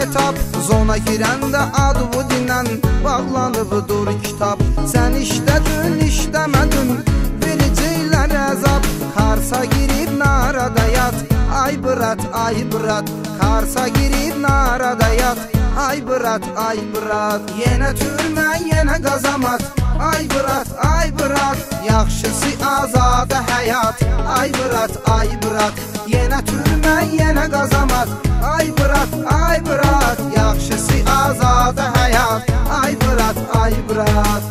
etap, zona girəndə adı bu dinən bağlanıbdır kitab. Sən işlədin, işləmədin, vericəklər əzab. Karsa girib narada yat, ay bırat, ay bırat. Karsa girib narada yat, ay bırat, ay bırat. Yenə türmə, yenə qazamat, ay bırat, ay bırat. Yaxşısı azadə həyat, ay bırat, ay bırat. Yenə türmə, yenə qazamat, ay bırat, ay bırat. Yaxşısı azadə həyat, ay bırat, ay bırat.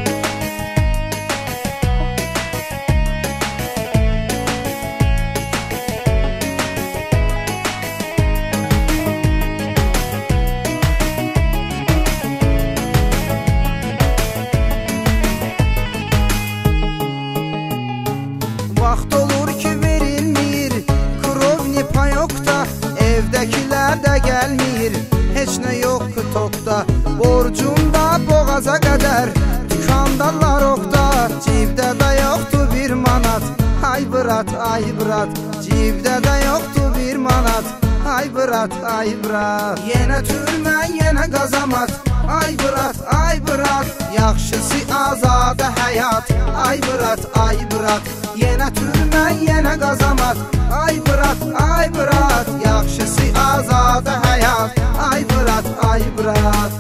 Vaxt olur ki verilmir, krovni payokda, evdəkilər də gəlmir, heç nə yox tokda. Borcumda boğaza qədər, dükandalar oqda, cibdə də yoxdur bir manat, ay bırat, ay bırat. Cibdə də yoxdur bir manat, ay bırat, ay bırat. Yenə türmə, yenə qazamat, ay bırat, ay bırat. Yaxşısı azadə həyat, ay bırat, ay bırat. Yenə türmə, yenə qazamat, ay bırat, ay bırat. Yaxşısı azadə həyat, ay bırat, ay bırat.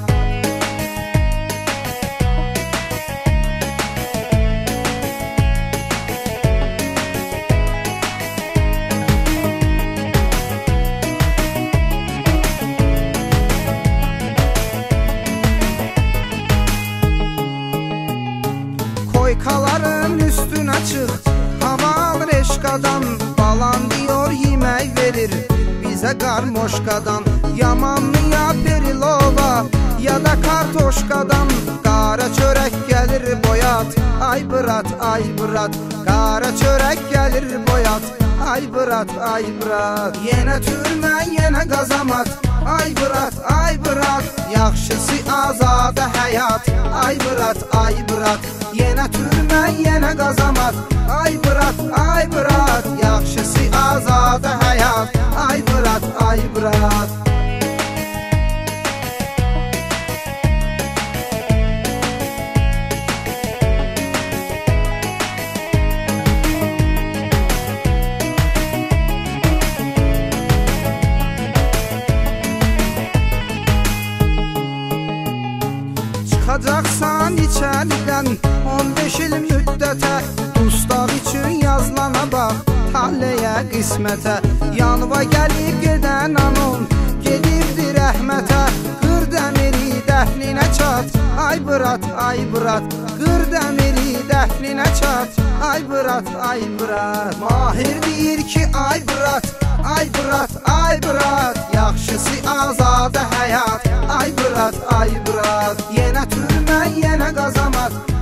Koykaların üstünə çıx, hava alır eşqadan. Balan diyor yemək verir bizə qarmoşqadan. Yamanlı ya perilova, ya da kartoşqadan. Qara çörək gəlir boyat, ay bırat, ay bırat. Qara çörək gəlir boyat, ay bırat, ay bırat. Yenə türmə, yenə qazamat, ay bırat, ay bırat. Yaxşısı azadə həyat, ay bırat, ay bırat. Yenə türmə, yenə qazamat, ay bırat, ay bırat. Yaxşısı azadə həyat, ay bırat, ay bırat. Çıxacaqsan içəridən 15 il müddətə, dustaq üçün yazılana bax, taleyə, qismətə. Yanva gəlib gedən anon, gedibdi rəhmətə. Qır dəmiri dəfninə çat, ay bırat, ay bırat. Qır dəmiri dəfninə çat, ay bırat, ay bırat. Mahir deyir ki ay bırat, ay bırat, ay bırat. Yaxşısı azadə həyat, ay bırat, ay bırat. Yenə türmə, yenə qazamat,